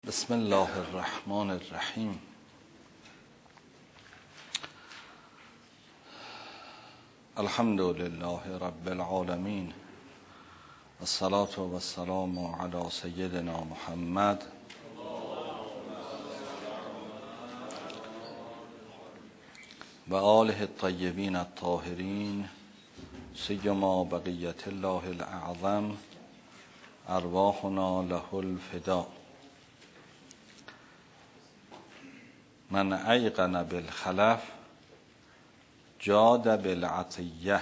بسم الله الرحمن الرحیم. الحمد لله رب العالمین، الصلاة و السلام علی سیدنا محمد و آله الطیبین الطاهرین، سیما بقیت الله الاعظم، ارواحنا له الفدا. من ایقن بالخلف جاد بالعطیه.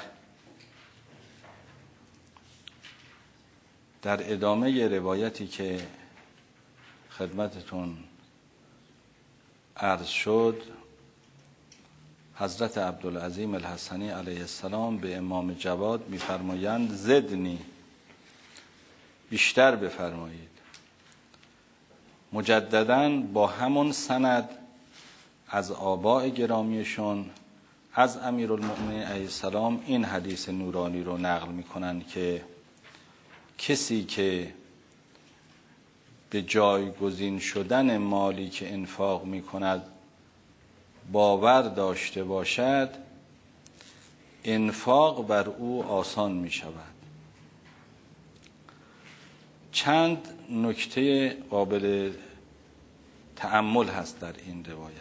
در ادامه روایتی که خدمتتون عرض شد، حضرت عبدالعظیم الحسنی علیه السلام به امام جواد می‌فرمایند زدنی، بیشتر بفرمایید. مجدداً با همون سند از آباء گرامیشون از امیرالمؤمنین علیه السلام این حدیث نورانی رو نقل میکنن که کسی که به جایگزین شدن مالی که انفاق میکند باور داشته باشد، انفاق بر او آسان میشود. چند نکته قابل تأمل هست در این روایت.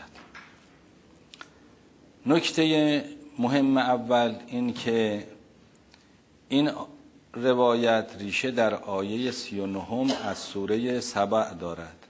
نکته مهم اول این که این روایت ریشه در آیه 39 از سوره سبع دارد.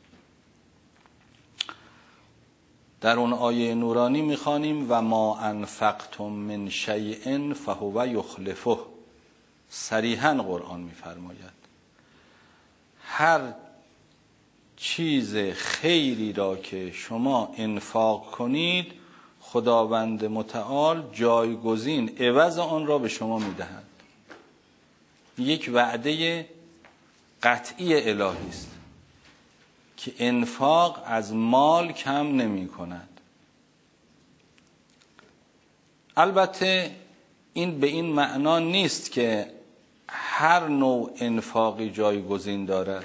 در اون آیه نورانی میخوانیم و ما انفقتم من شیء فهو یخلفه. صریحاً قرآن میفرماید هر چیز خیری را که شما انفاق کنید، خداوند متعال جایگزین عوض آن را به شما میدهد. یک وعده قطعی الهی است که انفاق از مال کم نمی کند. البته این به این معنا نیست که هر نوع انفاقی جایگزین دارد.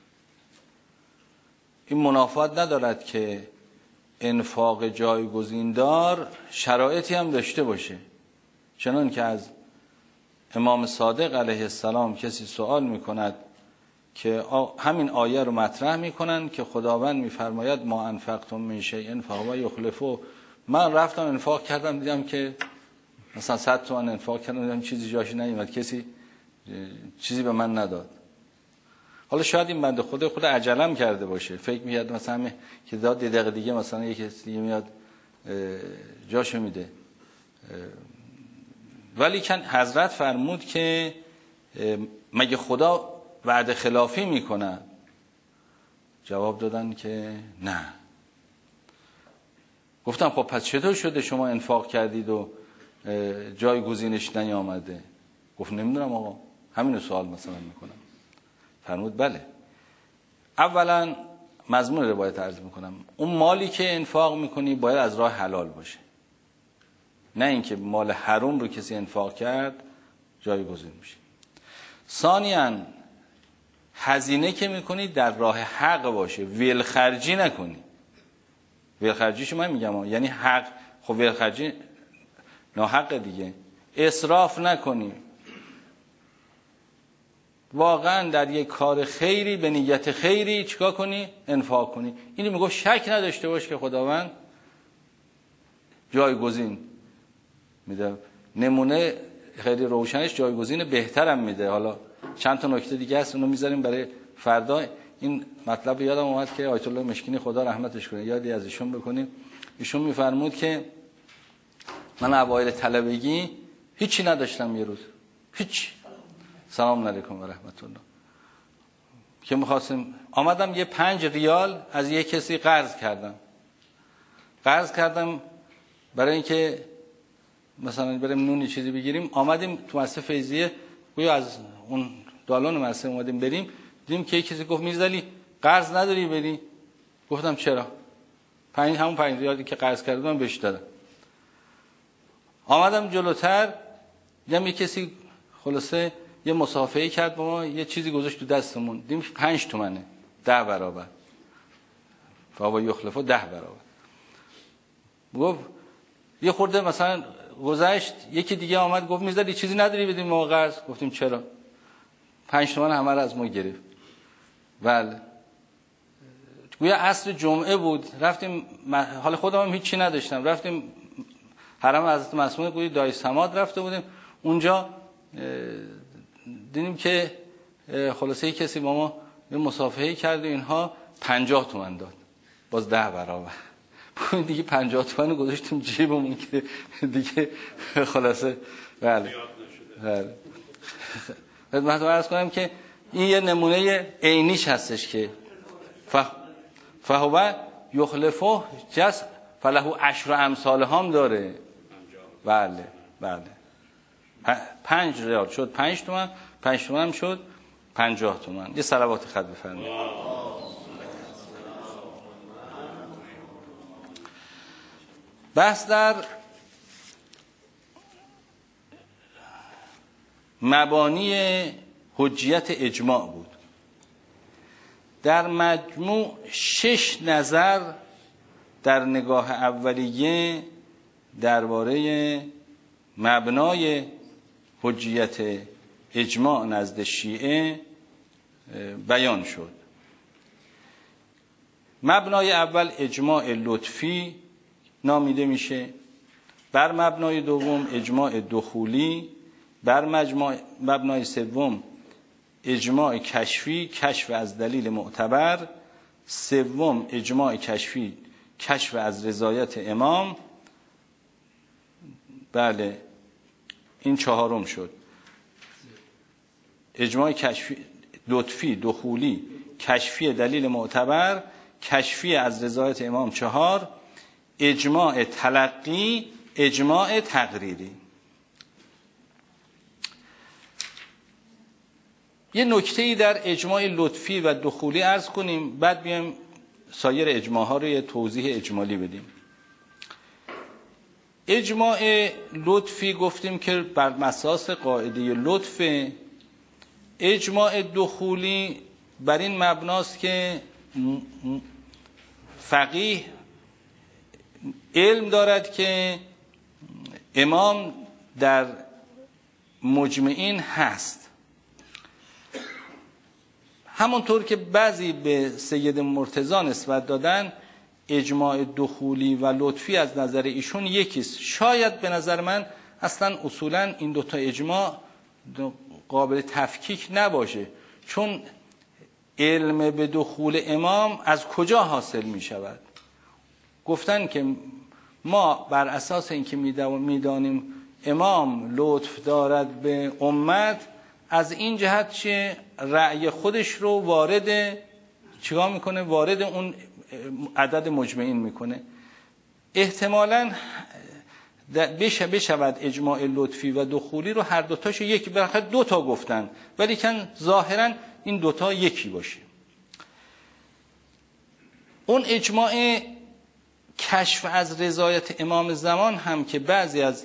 این منافات ندارد که انفاق جایگزین دار شرایطی هم داشته باشه. چنان که از امام صادق علیه السلام کسی سوال میکند که همین آیه رو مطرح میکنن که خداوند میفرماید ما انفقتم من شیء فهو یخلفه. من رفتم انفاق کردم دیدم که مثلا 100 تومان انفاق کردم دیدم چیزی جاش نیومد، کسی چیزی به من نداد. حالا شاید این بنده خود عجلم کرده باشه، فکر می‌کرد مثلا که داد 1 دقیقه دیگه مثلا یکی دیگه میاد جاشو میده. ولی کن حضرت فرمود که مگه خدا وعده خلافی میکنه؟ جواب دادن که نه. گفتم خب پس چطور شده شما انفاق کردید و جایگزینش نیامده؟ گفت نمیدونم آقا، همین سوال مثلا میکنم. فرمود بله، اولا مضمون روایت عرض میکنم، اون مالی که انفاق میکنی باید از راه حلال باشه، نه اینکه مال حرام رو کسی انفاق کرد جایگزین میشه. ثانیاً هزینه که میکنی در راه حق باشه، ویل خرجی نکنی. ویل خرجیشو من میگم یعنی حق، خب ویل خرجی ناحق دیگه. اسراف نکنی، واقعا در یک کار خیری به نیت خیری چیکار کنی؟ انفاق کنی. اینو میگه شک نداشته باش که خداوند جایگزین میده. نمونه خیلی روشنش جایگزین بهترم میده. حالا چند تا نکته دیگه هست اونو میذاریم برای فردا. این مطلب یادم اومد که آیت الله مشکینی خدا رحمتش کنه یادی از ایشون بکنیم. ایشون میفرمود که من اوایل طلبگی هیچی نداشتم، یه روز هیچ، سلام علیکم و رحمت الله، که میخواستم آمدم یه 5 ریال از یه کسی قرض کردم برای اینکه مثلا بریم نونی چیزی بگیریم. آمدیم تو مدرسه فیضیه، گویا از اون دالان مدرسه اومدیم بریم، دیدیم که یه کسی گفت میرزلی قرض نداری بدی؟ گفتم چرا؟ همون 5 ریالی که قرض کردم بهش دادم. آمدم جلوتر دیدم یه کسی خلاصه یه مصافحه کرد با ما، یه چیزی گذاشت تو دستمون، دیدیم 5 تومنه، 10 برابر. فهو یخلفه 10 برابر. گفت یه خورده مثلا گذشت، یکی دیگه آمد گفت میزد یه چیزی نداری بدیم ما قرض؟ گفتیم چرا؟ 5 تومن همه رو از ما گرفت. بله گویا عصر جمعه بود، رفتیم، حال خودم هم هیچی نداشتم، رفتیم حرم حضرت معصومه گویا دای سماد رفته بودیم، اونجا دیدیم که خلاصه یک کسی با ما یه مصافحه کرد و اینها 50 تومن داد، باز 10 برابر. دیگه 50 تومن گذاشتیم جیبمون که دیگه خلاصه. بله بله خدمتتون عرض کنم که این یه نمونه عینیش هستش که فهو یخلفه جس فله 10 امثال هم داره. بله بله 5 ریال شد 5 تومن، 5 تومن هم شد 50 تومن. یه صلوات خط بفرمایید. بحث در مبانی حجیت اجماع بود. در مجموع 6 نظر در نگاه اولیه درباره مبنای حجیت اجماع نزد شیعه بیان شد. مبنای اول اجماع لطفی نامیده میشه، بر مبنای دوم اجماع دخولی، بر مبنای سوم اجماع کشفی، کشف از دلیل معتبر، سوم اجماع کشفی، کشف از رضایت امام. بله این 4م شد. اجماع کشفی، لطفی، دخولی، کشفی دلیل معتبر، کشفی از رضایت امام 4، اجماع تلقی، اجماع تقریری. یه نکته‌ای در اجماع لطفی و دخولی عرض کنیم، بعد بیایم سایر اجماع‌ها رو یه توضیح اجمالی بدیم. اجماع لطفی گفتیم که بر اساس قاعده لطف. اجماع دخولی بر این مبناست که فقیه علم دارد که امام در مجمعین هست، همونطور که بعضی به سید مرتضی نسبت دادن. اجماع دخولی و لطفی از نظر ایشون یکیست. شاید به نظر من اصلا اصولا این دوتا اجماع قابل تفکیک نباشه، چون علم به دخول امام از کجا حاصل می شود؟ گفتن که ما بر اساس اینکه میدانیم امام لطف دارد به امت، از این جهت چه رأی خودش رو وارد چیکار میکنه؟ وارد اون عدد مجمعین میکنه. احتمالاً بشود اجماع لطفی و دخولی رو هر دوتاشو یکی، بالاخره 2 تا گفتن ولی کن ظاهراً این 2 تا یکی باشه. اون اجماع کشف از رضایت امام زمان هم که بعضی از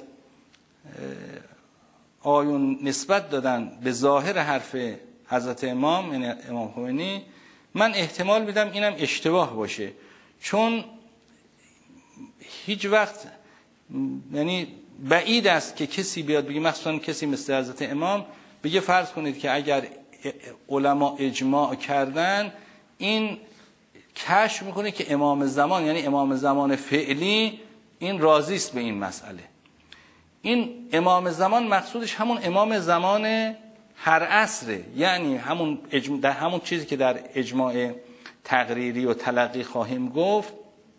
آیون نسبت دادن به ظاهر حرف حضرت امام، یعنی امام خمینی، من احتمال میدم اینم اشتباه باشه، چون هیچ وقت یعنی بعید است که کسی بیاد بگه، مخصوصا کسی مثل حضرت امام بگه فرض کنید که اگر علما اجماع کردن، این کشف میکنه که امام زمان، یعنی امام زمان فعلی، این راضی است به این مسئله. این امام زمان مقصودش همون امام زمان هر عصره، یعنی همون چیزی که در اجماع تقریری و تلقی خواهیم گفت.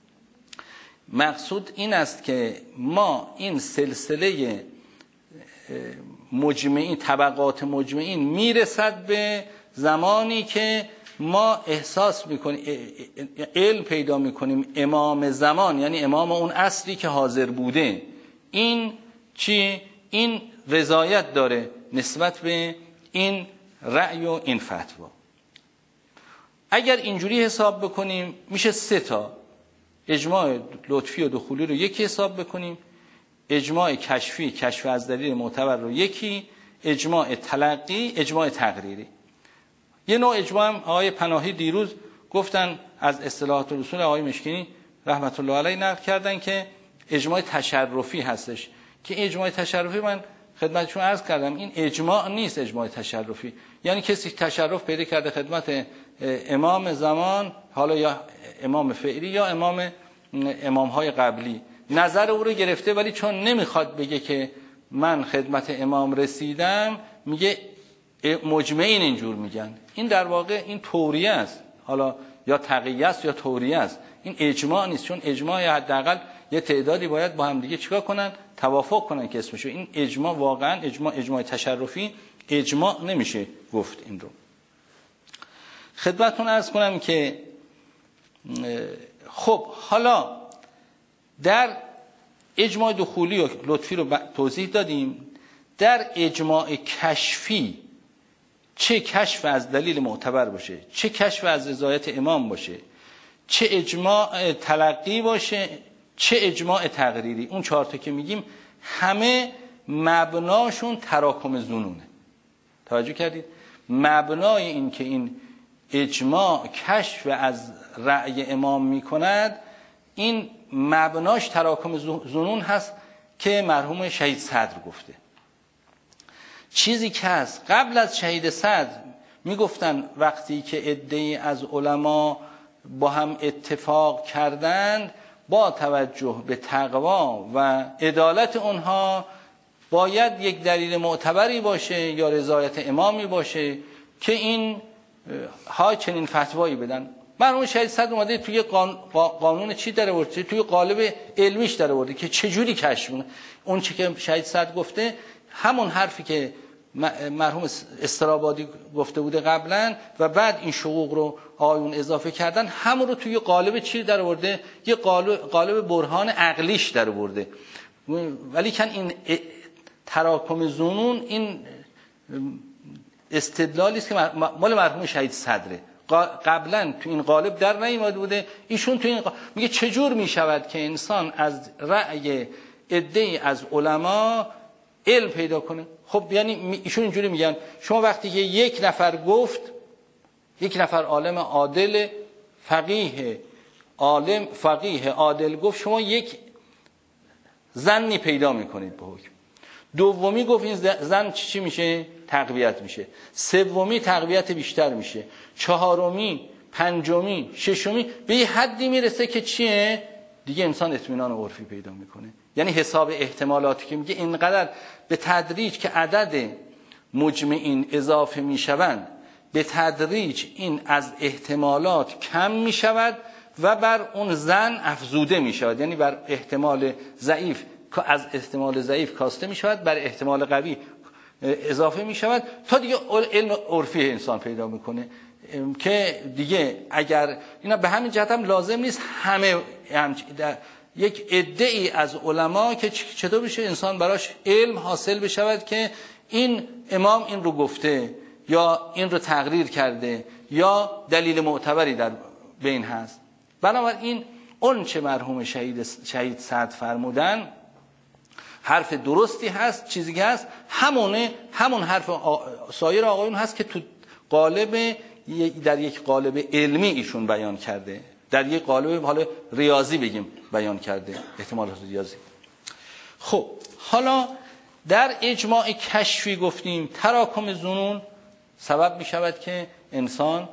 مقصود این است که ما این سلسله مجمعین، طبقات مجمعین میرسد به زمانی که ما احساس میکنیم، علم پیدا میکنیم امام زمان، یعنی امام اون عصری که حاضر بوده، این چی؟ این رضایت داره نسبت به این رأی و این فتوا. اگر اینجوری حساب بکنیم میشه 3 تا اجماع لطفی و دخولی رو یکی حساب بکنیم، اجماع کشفی، کشف از دلیل معتبر رو یکی، اجماع تلقی، اجماع تقریری. یه نوع اجماع هم آقای پناهی دیروز گفتن از اصطلاحات و اصول آقای مشکینی رحمت الله علیه نقل کردن که اجماع تشرفی هستش، که اجماع تشرفی من خدمتشون عرض کردم این اجماع نیست. اجماع تشرفی یعنی کسی تشرف پیدا کرده خدمت امام زمان، حالا یا امام فعلی یا امامهای قبلی، نظر او رو گرفته، ولی چون نمیخواد بگه که من خدمت امام رسیدم، میگه مجمعین اینجور میگن. این در واقع این توریه است، حالا یا تقیه است یا توریه است، این اجماع نیست. چون اجماع حداقل یه تعدادی باید با هم دیگه چیکار کنن؟ توافق کنن که اسمشو. این اجماع واقعا اجماع تشرفی اجماع نمیشه گفت. این رو خدمتتون عرض کنم که خب حالا در اجماع دخولی و لطفی رو توضیح دادیم. در اجماع کشفی چه کشف از دلیل معتبر باشه، چه کشف از رضایت امام باشه، چه اجماع تلقی باشه، چه اجماع تقریری، اون 4 تا که میگیم همه مبناشون تراکم ظنونه. توجه کردید؟ مبنای این که این اجماع کشف از رأی امام میکند، این مبناش تراکم ظنون هست که مرحوم شهید صدر گفته. چیزی که هست قبل از شهید صدر میگفتن وقتی که عده‌ای از علما با هم اتفاق کردند، با توجه به تقوا و عدالت اونها باید یک دلیل معتبری باشه یا رضایت امامی باشه که این ها چنین فتوایی بدن. مرحوم شهید صدر اومده توی قانون چی در آورده؟ توی قالب علمیش در آورده که چجوری کشف کنه. اون چی که شهید صدر گفته همون حرفی که مرحوم استرابادی گفته بوده قبلا و بعد این شقوق رو آیون اضافه کردن، همون رو توی قالب چی در آورده؟ یه قالب برهان عقلیش در آورده. ولی کن این تراکم ظنون این استدلالی است که مال مرحوم شهید صدره، قبلا تو این قالب در نیامده بوده. ایشون تو این میگه چجور میشود که انسان از رأی عده‌ای از علما علم پیدا کنه؟ خب یعنی ایشون اینجوری میگن شما وقتی که یک نفر گفت، یک نفر عالم عادل فقیه عادل گفت، شما یک ظنی پیدا میکنید به حکم. دومی گفت این ظن چی میشه؟ تقویت میشه. سومی تقویت بیشتر میشه. چهارمی، پنجمی، ششمی به یه حدی میرسه که چیه؟ دیگه انسان اطمینان عرفی پیدا میکنه. یعنی حساب احتمالاتی که میگه اینقدر به تدریج که عدد مجمعین اضافه میشوند، به تدریج این از احتمالات کم میشود و بر اون ظن افزوده میشود. یعنی بر احتمال ضعیف از احتمال ضعیف کاسته میشود، بر احتمال قوی اضافه میشود تا دیگه علم عرفی انسان پیدا میکنه که دیگه اگر اینا به همین جهت هم لازم نیست همه در یک عده‌ای از علما که چطور بشه انسان براش علم حاصل بشود که این امام این رو گفته یا این رو تقریر کرده یا دلیل معتبری در بین هست. بنابراین اون چه مرحوم شهید صدر فرمودن حرف درستی هست، چیزی که هست همون حرف سایر آقایون هست که تو در یک قالب علمی ایشون بیان کرده، در یک قالب حالا ریاضی بگیم بیان کرده، احتمالات ریاضی. خب حالا در اجماع کشفی گفتیم تراکم ظنون سبب می شود که انسان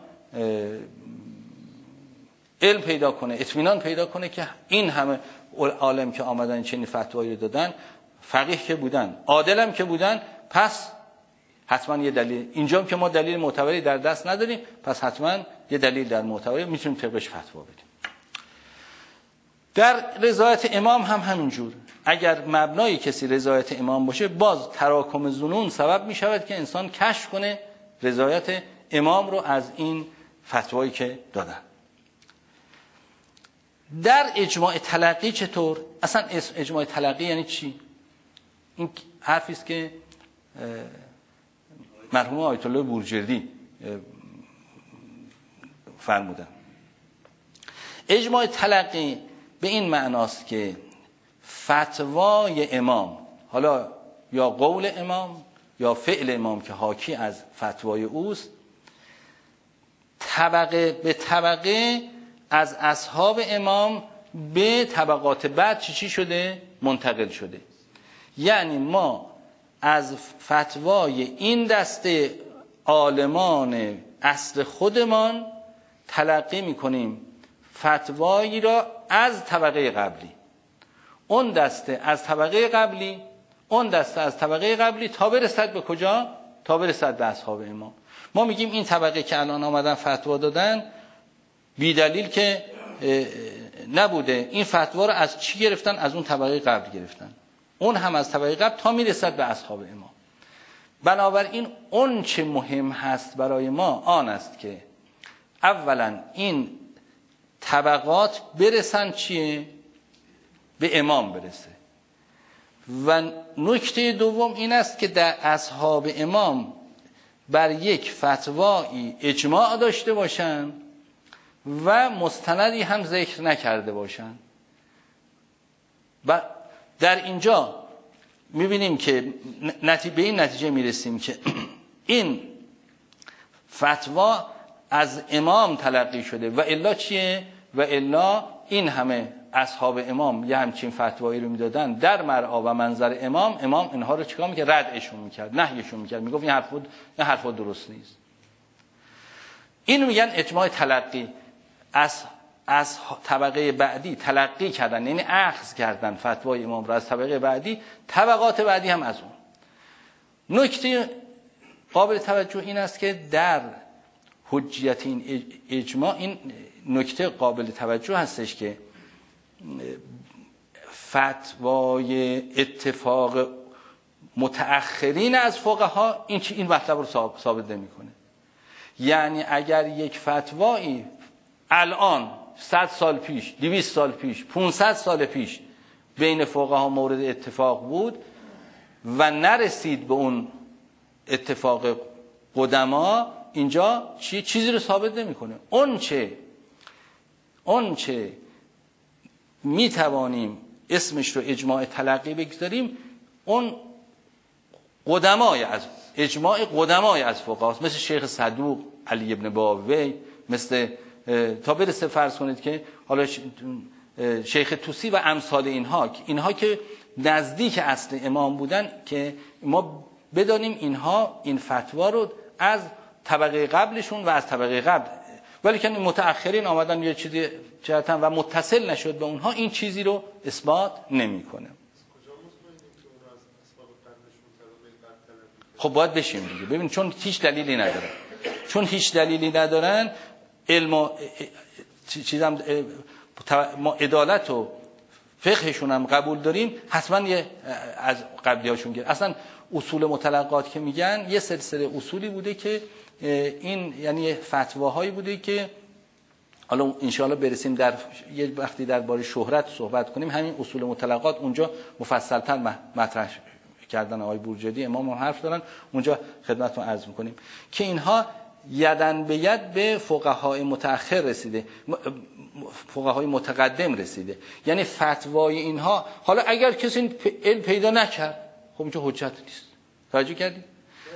علم پیدا کنه، اطمینان پیدا کنه که این همه عالم که آمدن چنین فتوایی دادن، فقیه که بودن، عادلم که بودن، پس حتما یه دلیل، اینجا که ما دلیل معتبری در دست نداریم، پس حتما یه دلیل در معتبری میتونیم طبقش فتوا بدیم. در رضایت امام هم همینجور، اگر مبنای کسی رضایت امام باشه، باز تراکم ظنون سبب می شود که انسان کشف کنه رضایت امام رو از این فتوایی که دادن. در اجماع تلقی چطور؟ اصلا اجماع تلقی یعنی چی؟ این حرفی است که مرحوم آیت الله بورجردی فرمودن. اجماع تلقی به این معناست که فتوای امام، حالا یا قول امام یا فعل امام که حاکی از فتوای اوست، طبقه به طبقه از اصحاب امام به طبقات بعد چی شده؟ منتقل شده. یعنی ما از فتوای این دسته عالمان اصل خودمان تلقی میکنیم فتوایی را از طبقه قبلی، اون دسته از طبقه قبلی، اون دسته از طبقه قبلی، تا برسد به کجا؟ تا برسد به اصحاب امام. ما میگیم این طبقه که الان آمدن فتوا دادن بی دلیل که نبوده، این فتوا رو از چی گرفتن؟ از اون طبقه قبل گرفتن، اون هم از طبقه قبل تا میرسد به اصحاب امام. بنابراین اون چه مهم هست برای ما آن است که اولا این طبقات برسن چیه؟ به امام برسه. و نکته دوم این است که در اصحاب امام بر یک فتوایی اجماع داشته باشن و مستندی هم ذکر نکرده باشن. و در اینجا میبینیم که به این نتیجه میرسیم که این فتوا از امام تلقی شده و الا چیه؟ و الا این همه اصحاب امام یه همچین فتوایی رو میدادن در مرعا و منظر امام اینها رو چیکار میکرد؟ ردشون میکرد، نهیشون میکرد، میگفت این حرف درست نیست. اینو میگن اجماع تلقی. از طبقه بعدی تلقی کردن، یعنی اخذ کردن فتوای امام را از طبقه بعدی، طبقات بعدی هم از اون. نکته قابل توجه این است که در حجیت این اجماع این نکته قابل توجه هستش که فتوای اتفاق متأخرین از فقها این مطلب رو ثابت نمی‌کنه. یعنی اگر یک فتوایی الان 100 سال پیش، 200 سال پیش، 500 سال پیش بین فقها مورد اتفاق بود و نرسید به اون اتفاق قدما، اینجا چیزی رو ثابت نمی‌کنه. اون چه می توانیم اسمش رو اجماع تلقی بگذاریم، اون اجماع قدمای از فقهاست، مثل شیخ صدوق، علی ابن باوی، مثل تا برسه فرض کنید که حالا شیخ طوسی و امثال اینها که نزدیک اصل امام بودن، که ما بدانیم اینها این فتوا رو از طبقه قبلشون و از طبقه قبل، ولی که متأخرین آمدن یه چیزی جهتن و متصل نشد به اونها، این چیزی رو اثبات نمی‌کنه. خب باید بشیم دیگه. ببین چون هیچ دلیلی ندارن، علم و چیزام ما عدالت و فقهشون هم قبول داریم، حتما یه از قبلیاشون گیر. اصلا اصول متلقات که میگن یه سلسله اصولی بوده که این یعنی فتواهایی بوده که حالا انشاءالله برسیم در یه وقتی درباره شهرت صحبت کنیم، همین اصول متلقات اونجا مفصل‌تر مطرح کردن آقای بورجردی، امام هم حرف دارن، اونجا خدمتتون عرض می‌کنیم که اینها یدن به ید به فقهای متأخر رسیده، فقهای متقدم رسیده. یعنی فتوای اینها حالا اگر کسی علم پیدا نکرد، خب اینجا حجت نیست. توجه کردید؟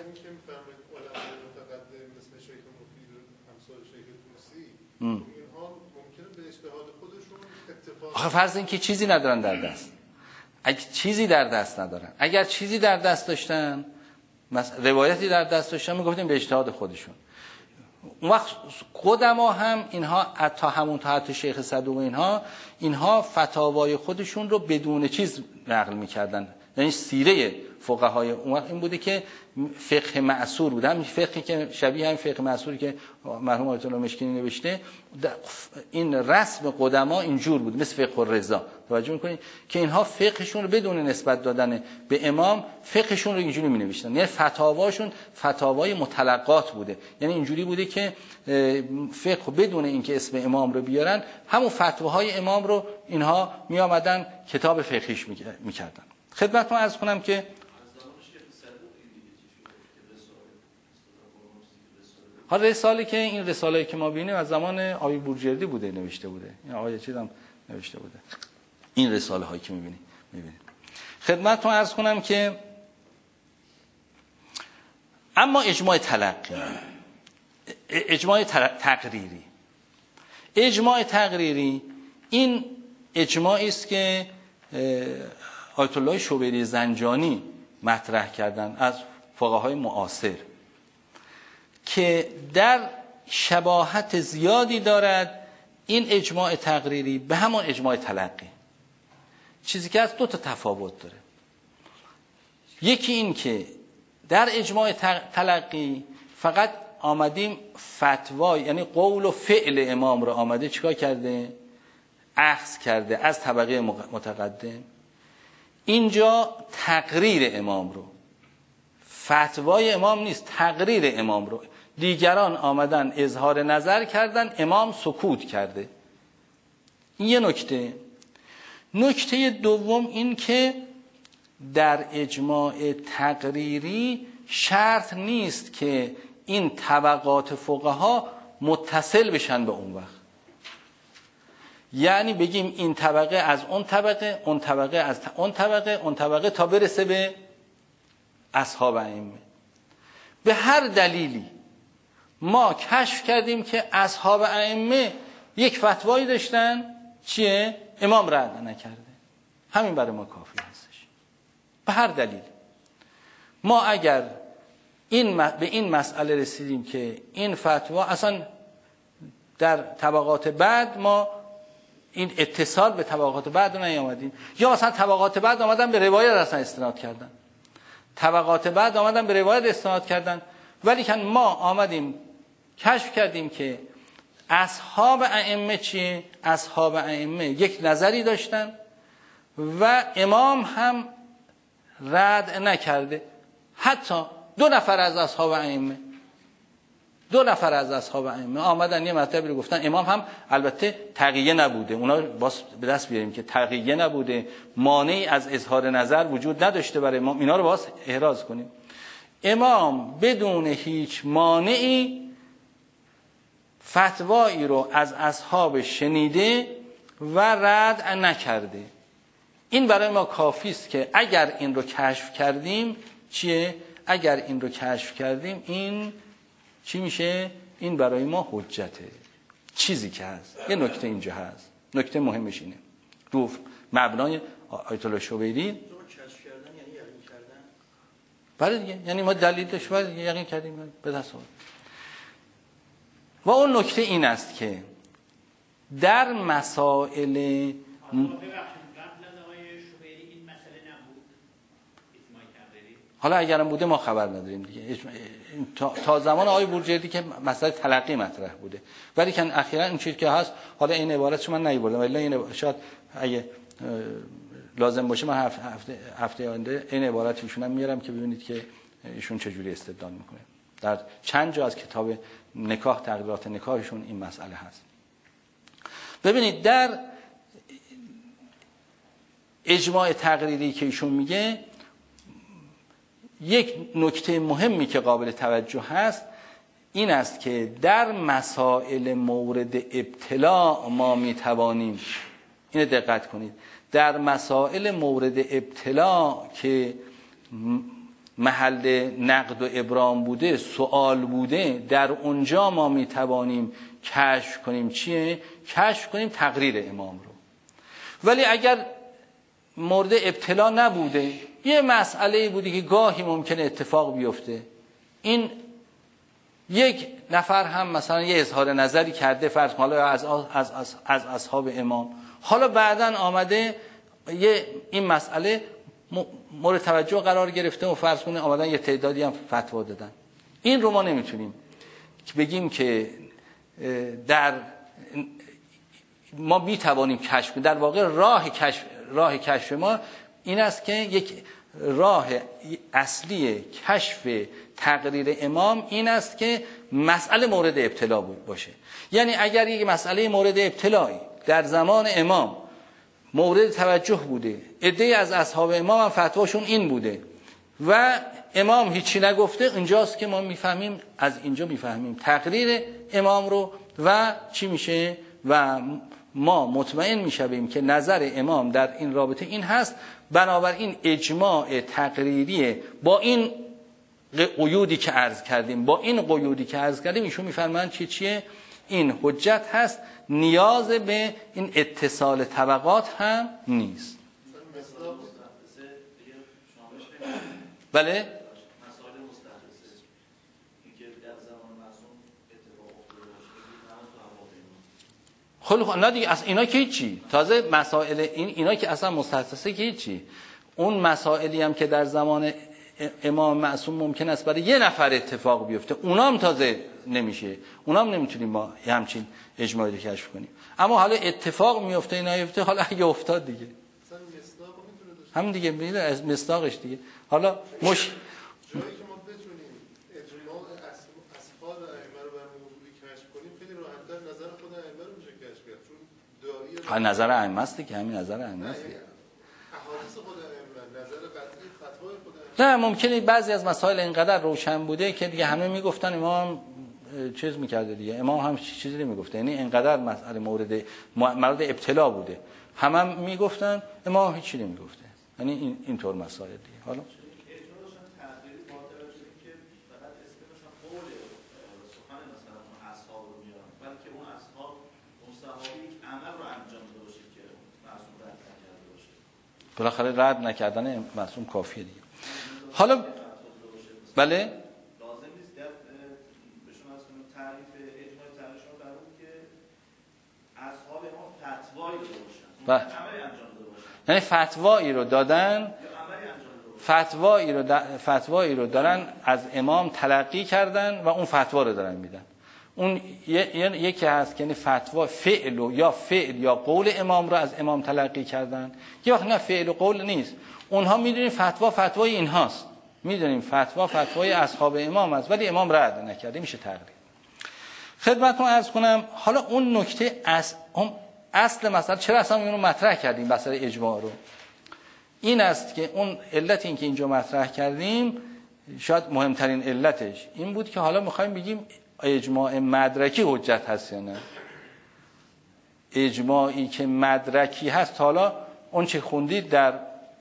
اینها ممکنه به اجتهاد خودشون اتفاق، فرض این که چیزی ندارن در دست. اگه چیزی در دست ندارن، اگر چیزی در دست داشتن، مثلا روایتی در دست داشتن، میگفتیم به اجتهاد خودشون. اون وقت قدما هم اینها تا همون تا حتی شیخ صدوق اینها فتاوای خودشون رو بدون چیز نقل میکردن. یعنی سیره فقهای اون وقت این بوده که فقه معصور بود، هم فقهی که شبیه هم فقه معصوری که مرحوم آیت الله مشکینی نوشته، این رسم قدما اینجور بود، مثل فقه الرضا. توجه میکنید که اینها فقهشون رو بدون نسبت دادن به امام، فقهشون رو اینجوری می نوشتن. یعنی فتاواشون فتاوای متلقات بوده، یعنی اینجوری بوده که فقه بدون اینکه اسم امام رو بیارن، همون فتواهای امام رو اینها می آمدن کتاب فقهیش میکردن. خدمتتون عرض کنم که حالا رساله که این رساله‌ای که ما ببینیم از زمان آقای بورجردی بوده، نوشته بوده، این آقای چیزام نوشته بوده. این رساله هایی که می‌بینید خدمتتون عرض کنم که اما اجماع اجماع تقریری. اجماع تقریری این اجماعی است که آیت الله شوبری زنجانی مطرح کردن از فقهای معاصر که در شباهت زیادی دارد این اجماع تقریری به همان اجماع تلقی، چیزی که از دو تا تفاوت داره. یکی این که در اجماع تلقی فقط آمدیم فتوا، یعنی قول و فعل امام رو آمده چیکار کرده؟ اخذ کرده از طبقه متقدم. اینجا تقریر امام رو، فتوای امام نیست، تقریر امام رو دیگران آمدن اظهار نظر کردن، امام سکوت کرده. این یه نکته. نکته دوم این که در اجماع تقریری شرط نیست که این طبقات فقها متصل بشن به اون وقت، یعنی بگیم این طبقه از اون طبقه، اون طبقه از اون طبقه، اون طبقه تا برسه به اصحاب ائمه. به هر دلیلی ما کشف کردیم که اصحاب ائمه یک فتوایی داشتن، چیه؟ امام رد نکرده، همین برای ما کافی هستش. به هر دلیل ما اگر به این مسئله رسیدیم که این فتوا اصلا در طبقات بعد، ما این اتصال به طبقات بعد رو نیامدیم، یا مثلا طبقات بعد آمدن به روایت اصلا استناد کردن، طبقات بعد آمدن به روایت استناد کردن، ولی که ما آمدیم کشف کردیم که اصحاب ائمه چیه؟ اصحاب ائمه یک نظری داشتن و امام هم رد نکرده. حتی دو نفر از اصحاب ائمه آمدن یه مطلبی رو گفتن، امام هم البته تقیه نبوده، اونا باز به دست بیاریم که تقیه نبوده، مانعی از اظهار نظر وجود نداشته برای امام، اینا رو باز احراز کنیم. امام بدون هیچ مانعی فتوایی رو از اصحاب شنیده و رد نکرده. این برای ما کافی است که اگر این رو کشف کردیم چیه؟ اگر این رو کشف کردیم این چی میشه؟ این برای ما حجته. چیزی که هست، یه نکته اینجا هست، نکته مهمش اینه، رو مبنای آیت الله شوبری کشف کردن یعنی یقین کردن. بله دیگه، یعنی ما دلیل داشت و یقین کردیم به دست آورد. و اون نکته این است که در مسائل حالا اگرم بوده ما خبر نداریم دیگه، تا زمان آقای بورجردی که مسئله تلقی مطرح بوده، ولی که اخیراً این چیزی که هست، حالا این عبارتش من نیاوردم، ولی این شاید اگه لازم باشه من هفته آینده این عبارت ایشون هم میارم که ببینید که ایشون چجوری استدلال میکنه. در چند جا از کتاب نکاح، تغییرات نکاحشون این مسئله هست. ببینید در اجماع تقریری که ایشون میگه، یک نکته مهمی که قابل توجه هست این است که در مسائل مورد ابتلا ما میتوانیم، اینو دقت کنید، در مسائل مورد ابتلا که محل نقد و ابرام بوده، سوال بوده، در اونجا ما میتوانیم کشف کنیم چیه؟ کشف کنیم تقریر امام رو. ولی اگر مورد ابتلا نبوده، یه مسئله بودی که گاهی ممکنه اتفاق بیفته، این یک نفر هم مثلا یه اظهار نظری کرده، فرض حالا از اصحاب امام، حالا بعداً آمده این مسئله مورد توجه قرار گرفته و فرض کنه آمدن یه تعدادی هم فتوا دادن. این رو ما نمیتونیم بگیم که ما میتوانیم کشف کنیم. در واقع راه کشف ما این است که یک راه اصلی کشف تقریر امام این است که مسئله مورد ابتلا باشه. یعنی اگر یک مسئله مورد ابتلایی در زمان امام مورد توجه بوده، عده‌ای از اصحاب امام هم فتواشون این بوده و امام هیچی نگفته، اینجاست که ما میفهمیم، از اینجا میفهمیم تقریر امام رو و چی میشه و ما مطمئن میشویم که نظر امام در این رابطه این هست. بنابراین اجماع تقریری با این قیودی که عرض کردیم، با این قیودی که عرض کردیم ایشون میفرمایند چیه؟ این حجت هست، نیاز به این اتصال طبقات هم نیست. بله؟ خب نه دیگه، اصلا اینا که هیچی، تازه مسائل اینا که اصلا مستحدثه که هیچی. اون مسائلی هم که در زمان امام معصوم ممکن است برای یه نفر اتفاق بیفته، اونام تازه نمیشه، اونام نمیتونیم ما همچین اجماعی رو کشف کنیم. اما حالا اتفاق میفته نیفته، حالا اگه افتاد دیگه همین دیگه، میره از مصداقش دیگه. حالا جایی که ما بتونیم اجماع اصحاب ائمه رو بر موضوعی کشف کنیم، خیلی راحت‌تر نظر خود ائمه رو میشه کشف کرد، چون داعی نظر ائمه است که همین نظر ائمه است. احادیث خود ائمه، نظر قطعی فتوای خود ائمه. نه ممکنه بعضی از مسائل اینقدر روشن بوده که دیگه همه میگفتن امام چیز میکرده دیگه، امام هم چیزی نمیگفته، یعنی اینقدر مسئله مورد ابتلا بوده، همه هم میگفتن امام هیچی نمیگفته، یعنی اینطور مسائل دیگه. حالا بالاخره رد نکردن معصوم کافیه دیگه. حالا بله لازم نیست که بهشون از تعریف اجماع تعریفشون در اون که اصحاب ما فتوایی داشتن، عملی انجام داده باشن، یعنی فتوایی رو دادن، فتوایی رو دارن از امام تلقی کردن و اون فتوا رو دارن میدن. اون یکی هست که یعنی فتوا فعل یا قول امام رو از امام تلقی کردن، یه وقت نه فعل و قول نیست، اونها میدونیم فتوای اینهاست، میدونیم فتوای اصحاب امام است ولی امام رد نکرده، میشه تقریر. خدمتتون عرض کنم حالا اون نکته اصل مثلا چرا اصلا اینو مطرح کردیم مسئله اجماع رو، این است که اون علت این که اینجا مطرح کردیم، شاید مهمترین علتش این بود که حالا میخوایم بگیم اجماع مدرکی حجت هست یا نه. اجماعی که مدرکی هست، حالا اون چه خوندید در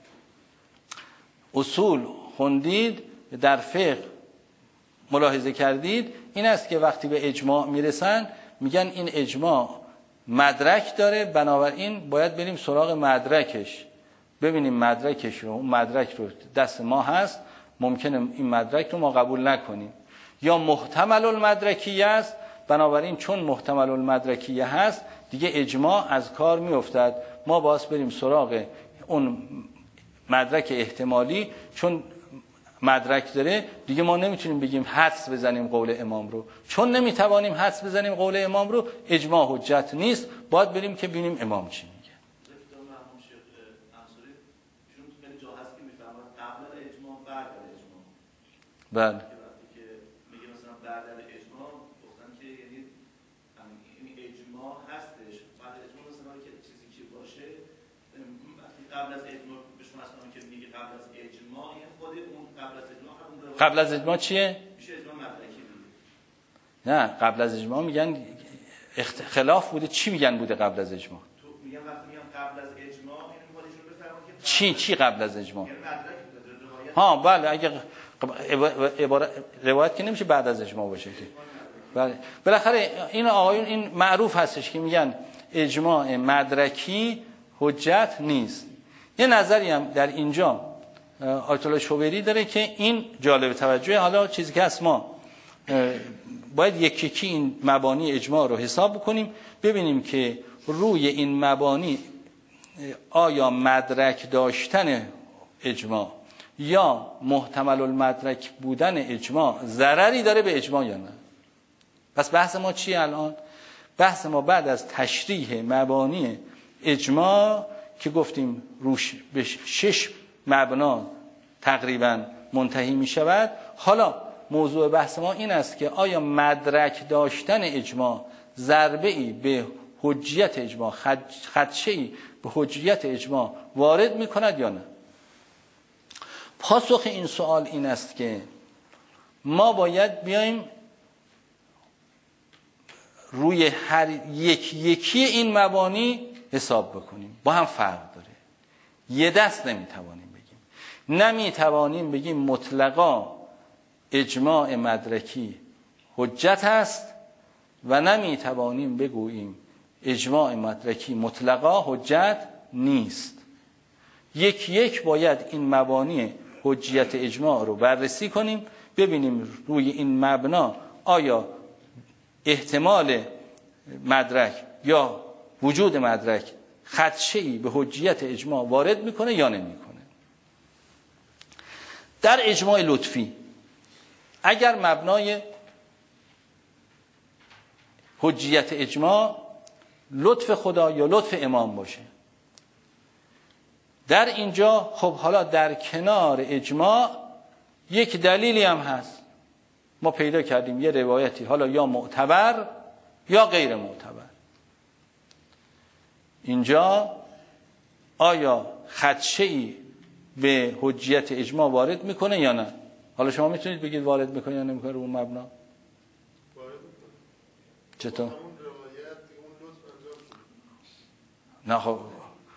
اصول، خوندید در فقه ملاحظه کردید، این است که وقتی به اجماع میرسن میگن این اجماع مدرک داره، بنابراین باید بریم سراغ مدرکش، ببینیم مدرکش رو، اون مدرک رو دست ما هست، ممکنه این مدرک رو ما قبول نکنیم، یا محتمل المدرکیه است، بنابراین چون محتمل المدرکیه هست دیگه اجماع از کار میافتد، ما باز بریم سراغ اون مدرک احتمالی، چون مدرک داره دیگه ما نمیتونیم بگیم حدس بزنیم قول امام رو، چون نمیتوانیم حدس بزنیم قول امام رو، اجماع حجت نیست، باید بریم که ببینیم امام چی میگه. بله قبل از اجماع چیه؟ نه قبل از اجماع میگن خلاف بوده، چی میگن بوده قبل از اجماع؟ میگن وقتی میگن قبل از اجماع یعنی خودشون بفرمایید که چی قبل از اجماع؟ ها بله، اگه روایت که نمیشه بعد از اجماع باشه که. بله بالاخره این آقایون این معروف هستش که میگن اجماع مدرکی حجت نیست. یه نظری هم در اینجا آیت الله شوبری داره که این جالب توجه، حالا چیزی که هست ما باید یکی این مبانی اجماع رو حساب بکنیم، ببینیم که روی این مبانی آیا مدرک داشتن اجماع یا محتمل المدرک بودن اجماع ضرری داره به اجماع یا نه. پس بحث ما چیه الان؟ بحث ما بعد از تشریح مبانی اجماع که گفتیم روش به 6 مبنا تقریبا منتهی می شود، حالا موضوع بحث ما این است که آیا مدرک داشتن اجماع ضربه‌ای به حجیت اجماع، خدشه‌ای به حجیت اجماع وارد می کند یا نه. پاسخ این سوال این است که ما باید بیایم روی هر یکی این مبانی حساب بکنیم، با هم فرق داره، یه دست نمیتوانیم بگیم، نمیتوانیم بگیم مطلقا اجماع مدرکی حجت است و نمیتوانیم بگوییم اجماع مدرکی مطلقا حجت نیست. یک باید این مبانی حجیت اجماع رو بررسی کنیم، ببینیم روی این مبنا آیا احتمال مدرک یا وجود مدرک خدشه‌ای به حجیت اجماع وارد میکنه یا نمیکنه. در اجماع لطفی اگر مبنای حجیت اجماع لطف خدا یا لطف امام باشه، در اینجا خب حالا در کنار اجماع یک دلیلی هم هست. ما پیدا کردیم یه روایتی حالا یا معتبر یا غیر معتبر. اینجا آیا خدشه‌ای به حجیت اجماع وارد میکنه یا نه؟ حالا شما میتونید بگید وارد میکنه یا نمیکنه رو اون مبنا؟ وارد میکنه. چطور؟ همون روایت اون لطف انجام شد. نه خب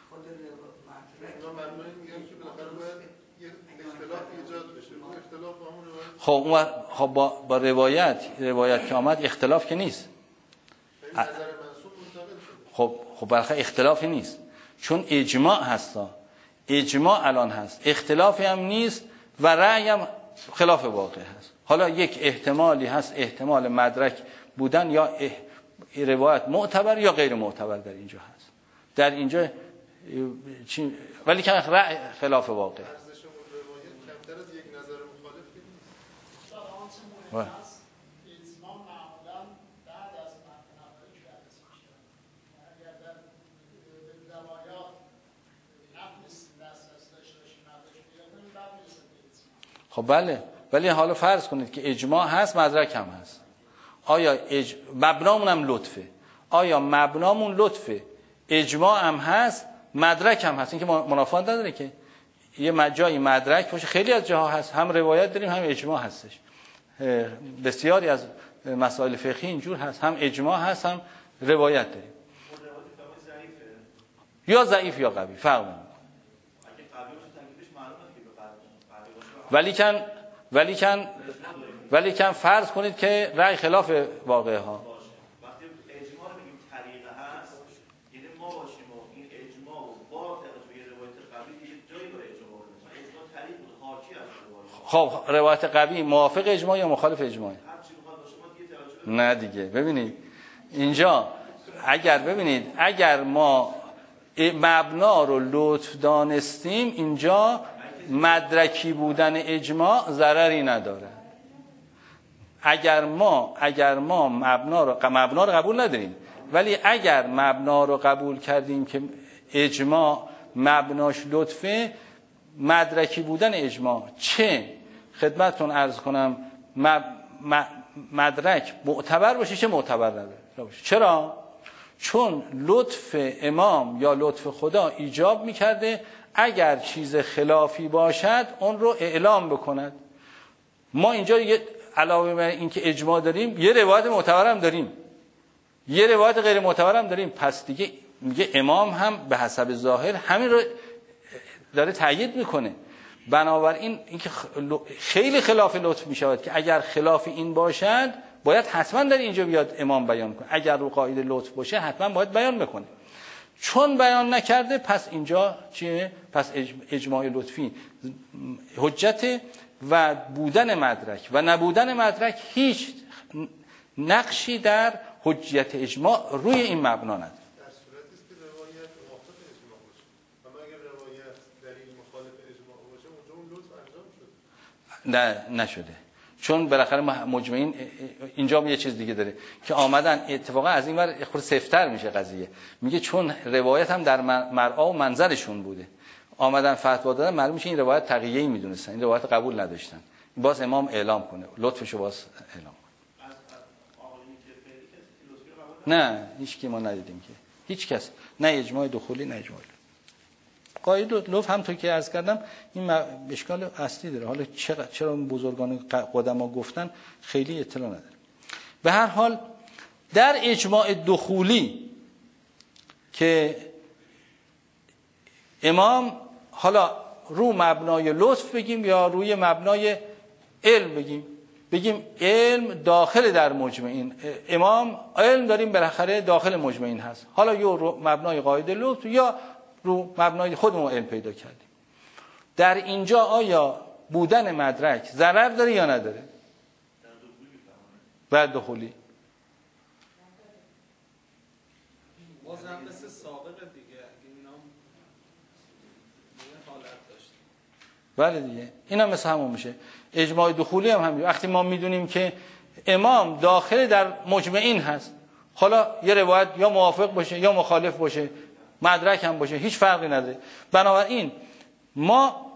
مبنای میگم که بالاخره باید یه اختلاف ایجاد بشه. اون اختلاف همون روایت خب با روایت که آمد اختلاف که نیست. نظر منصوب منتقل شده. خب بالاخره اختلافی نیست، چون اجماع هستا، اجماع الان هست، اختلافی هم نیست و رأی هم خلاف واقع هست. حالا یک احتمالی هست، احتمال مدرک بودن یا روایت معتبر یا غیر معتبر در اینجا هست. در اینجا ولی که رأی خلاف واقع. ارزش اون روایت کمتر از یک نظر مخالف که نیست. آنچه مهم است اجماع معمولا بعد از متنفرش بررسی میشه. اگر در روایات نفس دسترس داشته باشیم نداشته باشیم بعد میرسه به اجماع. خب بله، ولی حالا فرض کنید که اجماع هست مدرک هم هست. آیا مبنامون هم لطفه؟ آیا مبنامون لطفه، اجماع هم هست، مدرک هم هست؟ این که منافات نداره که یه جایی مدرک باشه. خیلی از جاها هست، هم روایت داریم هم اجماع هستش. بسیاری از مسائل فقهی اینجور هست، هم اجماع هست هم روایت داریم. یا ضعیف یا قوی فرق نمیکنه. ولیکن فرض کنید که رأی خلاف واقعه ها. وقتی اجماع رو بگیم طریقه هست، یعنی ما باشیم و این اجماع و با توجه به روایت قوی دیگه جایی برای اجماع برسیم. اجماع طریق بود خارجی از روایت. خب روایت قوی موافق اجماع یا مخالف اجماع؟ هر چی بخواد باشه ما دیگه توجه نه دیگه. ببینید اینجا اگر ما مبنا رو لطف دانستیم، اینجا مدرکی بودن اجماع ضرری نداره. اگر ما مبنا رو قبول نداریم، ولی اگر مبنا رو قبول کردیم که اجماع مبناش لطفه، مدرکی بودن اجماع چه خدمتتون عرض کنم مدرک معتبر باشه چه معتبر نداره. چرا؟ چون لطف امام یا لطف خدا ایجاب میکرده اگر چیز خلافی باشد اون رو اعلام بکند. ما اینجا علاوه بر این که اجماع داریم یه روایت معتبر هم داریم، یه روایت غیر معتبر هم داریم. پس دیگه میگه امام هم به حسب ظاهر همین رو داره تأیید میکنه. بنابراین اینکه خیلی خلاف لطف میشود که اگر خلاف این باشد باید حتما در اینجا بیاد امام بیان کنه. اگر رو قاعده لطف باشه حتما باید بیان بکنه. چون بیان نکرده پس اینجا چیه؟ پس اجماع لطفی حجت و بودن مدرک و نبودن مدرک هیچ نقشی در حجیت اجماع روی این مبنا نداره. در صورتی است که روایت موافق اجماع باشه. اما اگر روایت دلیل مخالف اجماع باشه اونجا اون لطف انجام شده. نه نشده. چون بالاخره مجمعین اینجا یه چیز دیگه داره که آمدن اتفاقا از این ور خود سفتر میشه قضیه. میگه چون روایت هم در مرعا و منزلشون بوده، آمدن فتوا دادن، معلوم میشه این روایت تقیه‌ای میدونستن، این روایت قبول نداشتن. باز امام اعلام کنه، لطفشو باز اعلام کنه. نه هیچ کی ما ندیدیم که هیچ کس، نه اجماع دخولی نه اجماع قاعده لطف هم تو که عرض کردم این اشکال اصلی داره. حالا چرا بزرگان قدما گفتن خیلی اطلاع نداره. به هر حال در اجماع دخولی که امام حالا رو مبنای لطف بگیم یا روی مبنای علم بگیم، بگیم علم داخل در مجمعین، امام علم داریم بالاخره داخل مجمعین هست، حالا یا رو مبنای قاعده لطف یا رو مبنای خودمون علم پیدا کردیم. در اینجا آیا بودن مدرک ضرر داره یا نداره؟ بعد دخولی بازم مثل سابق دیگه اینا حالت داشتیم. بله دیگه، این هم مثل همون میشه. اجماع دخولی هم همین. وقتی ما میدونیم که امام داخل در مجمعین هست، حالا یه روایت یا موافق باشه یا مخالف باشه، مدرک هم باشه، هیچ فرقی نداره. بنابراین ما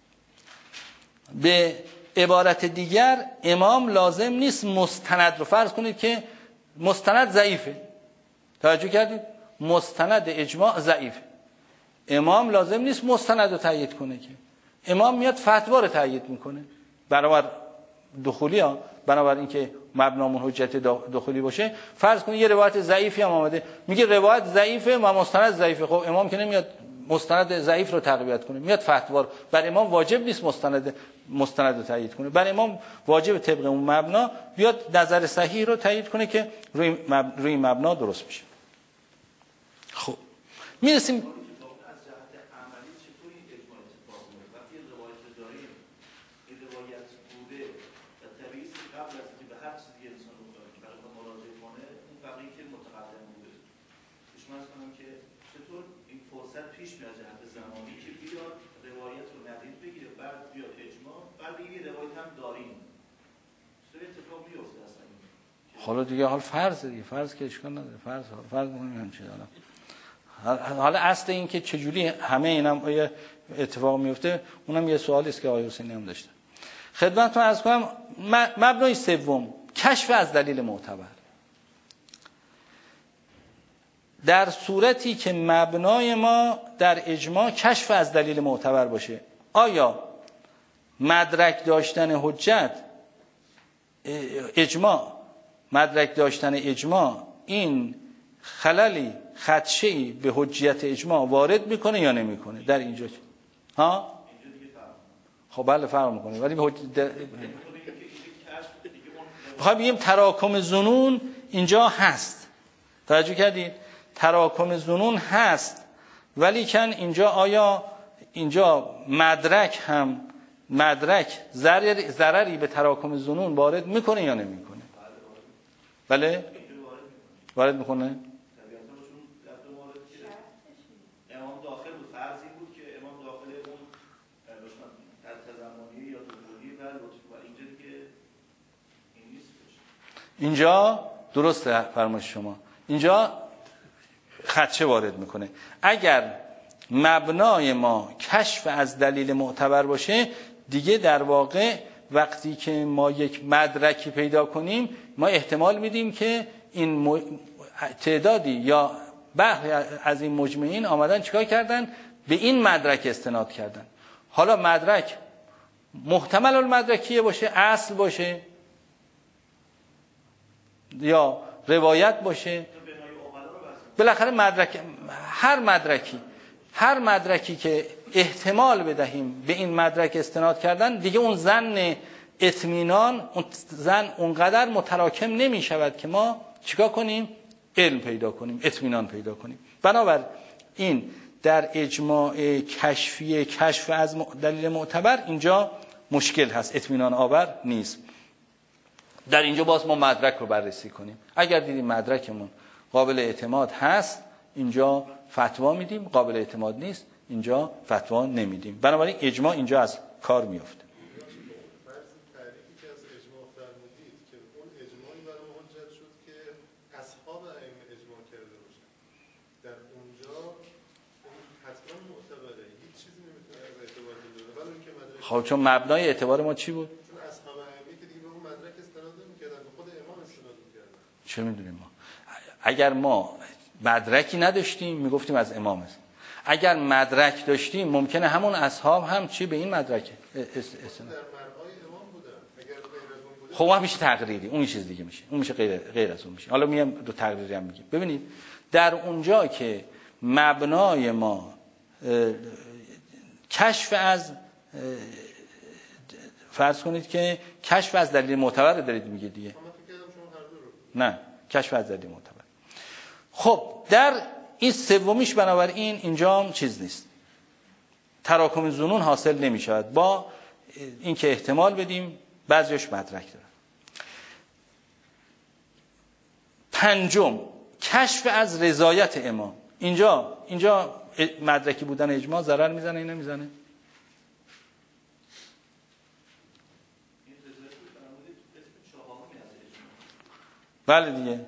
به عبارت دیگر امام لازم نیست مستند رو، فرض کنید که مستند ضعیفه، توجه کردید؟ مستند اجماع ضعیفه، امام لازم نیست مستند رو تایید کنه، که امام میاد فتوا رو تایید میکنه. برابر دخولی ها، بنابر اینکه مبنامون حجت دخولی باشه، فرض کنید یه روایت ضعیفی هم آمده، میگه روایت ضعیفه و مستند ضعیفه. خب امام که نمیاد مستند ضعیف رو تقویت کنه، میاد فتوا رو. بر امام واجب نیست مستند رو تایید کنه، بر امام واجب طبق اون مبنا بیاد نظر صحیح رو تایید کنه که روی مبنا درست میشه. خب میرسیم حالا دیگه، حال فرض دیگه، فرض که اشکال نداره، فرض می‌کنیم چه دارم. حالا اصل این که چجوری همه اینم اتفاق میفته، اونم یه سوالی است که آقای حسینی هم داشتن. خدمتتون عرض کنم مبنای سوم، کشف از دلیل معتبر. در صورتی که مبنای ما در اجماع کشف از دلیل معتبر باشه، آیا مدرک داشتن حجت اجماع، مدرک داشتن اجماع این خللی خدشه‌ای به حجیت اجماع وارد میکنه یا نمیکنه؟ در اینجا ها؟ خب بله فرق میکنه، ولی بخوام بگیم تراکم ظنون اینجا هست، توجه کردید؟ تراکم ظنون هست، ولی کن اینجا آیا اینجا مدرک ضرری به تراکم ظنون وارد میکنه یا نمیکنه؟ بله وارد میکنه. امام داخل بود، فرضی بود که امام داخل اون تضمنی یا دخولی و لطفی، و اینجا دیگه این نیستش. اینجا درسته فرمایش شما، اینجا خدشه وارد میکنه. اگر مبنای ما کشف از دلیل معتبر باشه، دیگه در واقع وقتی که ما یک مدرکی پیدا کنیم، ما احتمال میدیم که این تعدادی یا برخی از این مجمعین آمدن چیکار کردن؟ به این مدرک استناد کردن. حالا مدرک محتمل المدرکیه باشه، اصل باشه یا روایت باشه، بالاخره هر مدرکی که احتمال بدهیم به این مدرک استناد کردن، دیگه اون ظن اطمینان، اون ظن اونقدر متراکم نمی شود که ما چیکار کنیم؟ علم پیدا کنیم، اطمینان پیدا کنیم. بنابر این در اجماع کشفی، کشف از دلیل معتبر، اینجا مشکل هست، اطمینان آور نیست. در اینجا باز ما مدرک رو بررسی کنیم. اگر دیدیم مدرکمون قابل اعتماد هست، اینجا فتوا میدیم، قابل اعتماد نیست، اینجا فتوا نمیدیم. بنابراین اجماع اینجا از کار میفته. خب چون مبنای اعتبار ما چی بود؟ چون اصحاب ائمه که دیگه به اون مدرک استناد نمی‌کردن، به خود امام استناد می‌کردن. چه می‌دونیم ما؟ اگر ما مدرکی نداشتیم میگفتیم از امام است. اگر مدرک داشتیم ممکنه همون اصحاب هم چی به این مدرک استناد. خب اون میشه تقریری، اون چیز دیگه میشه، اون میشه غیر از اون میشه. حالا میام دو تقریری هم میگیم. ببینید در اونجا که مبنای ما کشف از فرض کنید که کشف از دلیل معتبر رو دارید میگه دیگه. من فکر کردم شما هر دو رو. نه، کشف از دلیل معتبر. خب در این سومیش بنابراین اینجا هم چیز نیست، تراکم ظنون حاصل نمی شود، با اینکه احتمال بدیم بعضیش مدرک دارن. پنجم، کشف از رضایت امام. اینجا مدرکی بودن اجماع ضرر میزنه یا نمیزنه؟ بله دیگه،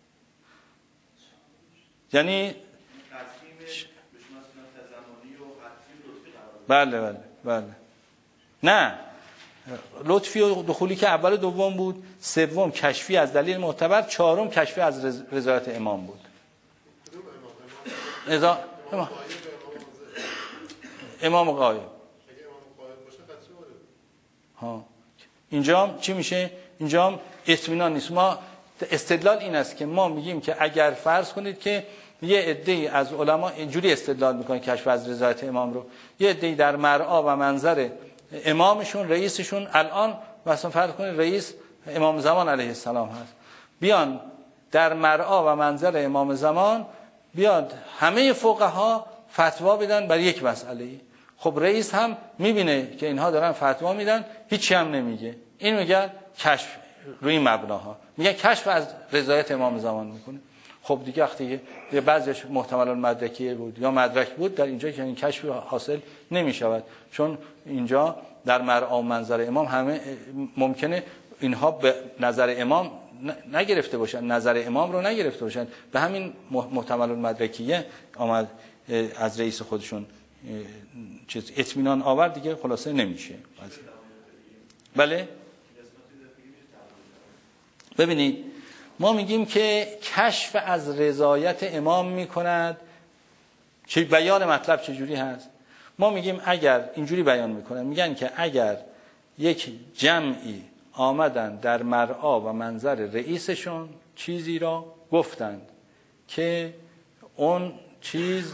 یعنی بله نه، لطفی و دخولی که اول دوم بود، سوم کشفی از دلیل معتبر، چهارم کشفی از رضایت امام بود. امام غایب. ها، اینجا چی میشه؟ اینجا اطمینان نیست. ما استدلال این است که ما میگیم که اگر فرض کنید که یه عده‌ای از علما اینجوری استدلال میکنن کشف از رضایت امام رو، یه عده‌ای در مرعا و منظر امامشون، رئیسشون، الان مثلا فرض کنید رئیس امام زمان علیه السلام هست، بیان در مرعا و منظر امام زمان بیاد همه فقها فتوا بدن بر یک مسئله. خب رئیس هم میبینه که اینها دارن فتوا میدن، هیچی هم نمیگه، این میگه کشف روی مبناها، میگه کشف از رضایت امام زمان میکنه. خب دیگه وقتی یه بعضیش محتمل مدرکی بود یا مدرک بود، در اینجا که این کشف حاصل نمیشود، چون اینجا در مرعا و منظر امام همه ممکنه اینها به نظر امام نگرفته باشن، نظر امام رو نگرفته باشن، به همین محتمل مدرکیه آمد از رئیس خودشون چیز اطمینان آورد دیگه، خلاصه نمیشه. بله ببینید، ما میگیم که کشف از رضایت امام میکند، چه بیان مطلب چجوری هست؟ ما میگیم اگر اینجوری بیان میکنن، میگن که اگر یک جمعی آمدن در مرعا و منظر رئیسشون چیزی را گفتند که اون چیز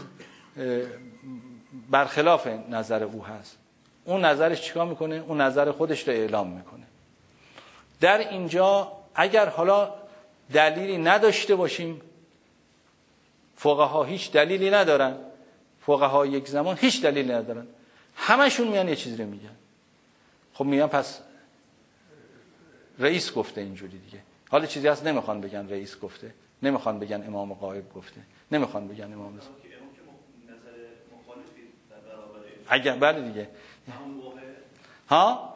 برخلاف نظر او هست، اون نظرش چیکار میکنه؟ اون نظر خودش رو اعلام میکنه. در اینجا اگر حالا دلیلی نداشته باشیم، فقها هیچ دلیلی ندارن، فقها یک زمان هیچ دلیلی ندارن، همشون میان یه چیزی رو میگن، خب میگن پس رئیس گفته اینجوری دیگه. حالا چیزی هست نمیخوان بگن رئیس گفته، نمیخوان بگن امام غایب گفته، نمیخوان بگن امام رضا. اگر بله دیگه ها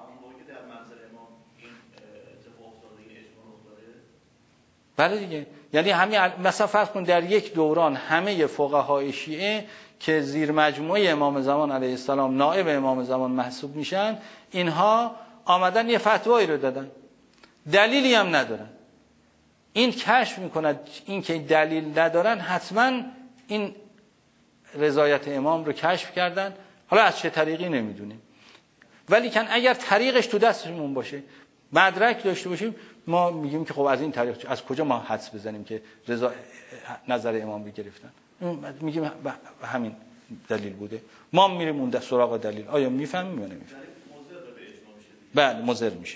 بله دیگه، یعنی همین مثلا فرض کن در یک دوران همه فقهای شیعه که زیر مجموعه امام زمان علیه السلام نائب امام زمان محسوب میشن، اینها آمدن یه فتوایی رو دادن، دلیلی هم ندارن. این کشف میکند این که دلیل ندارن، حتما این رضایت امام رو کشف کردن، حالا از چه طریقی نمیدونیم، ولی کن اگر طریقش تو دستمون باشه، مدرک داشته باشیم، ما میگیم که خب از این طریق از کجا ما حدس بزنیم که نظر امام رو گرفتن؟ میگیم همین دلیل بوده، ما میریم اون سراغ دلیل. آیا میفهمیم یا نمیفهمیم؟ بله مضر میشه.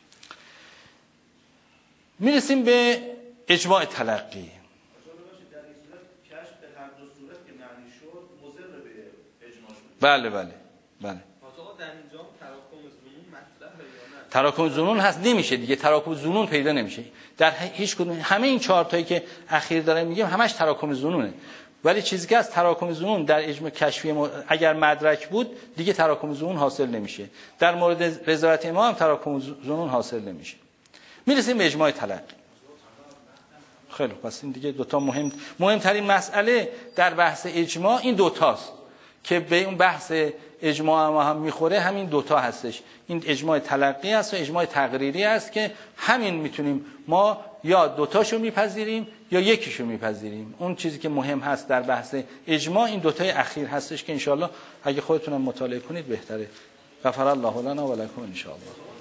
میرسیم به اجماع تلقی. بله تراکم ظنون هست، نمیشه دیگه، تراکم ظنون پیدا نمیشه در هیچ کدوم. همه این چهار تایی که اخیر داریم میگیم همش تراکم ظنونه، ولی چیزی که از تراکم ظنون در اجماع کشفی اگر مدرک بود دیگه تراکم ظنون حاصل نمیشه. در مورد رضایت امام هم تراکم ظنون حاصل نمیشه. میرسیم به اجماع تلقی. خیلی پس این دیگه دوتا مهمترین مسئله در بحث اجماع این دوتاست که به اون بحث اجماع هم میخوره، همین دوتا هستش. این اجماع تلقی است و اجماع تقریری است که همین میتونیم ما یا دوتاشو میپذیریم یا یکیشو میپذیریم. اون چیزی که مهم هست در بحث اجماع این دوتای اخیر هستش که انشاءالله اگه خودتونم مطالعه کنید بهتره. غفر الله لنا و لکم انشاءالله.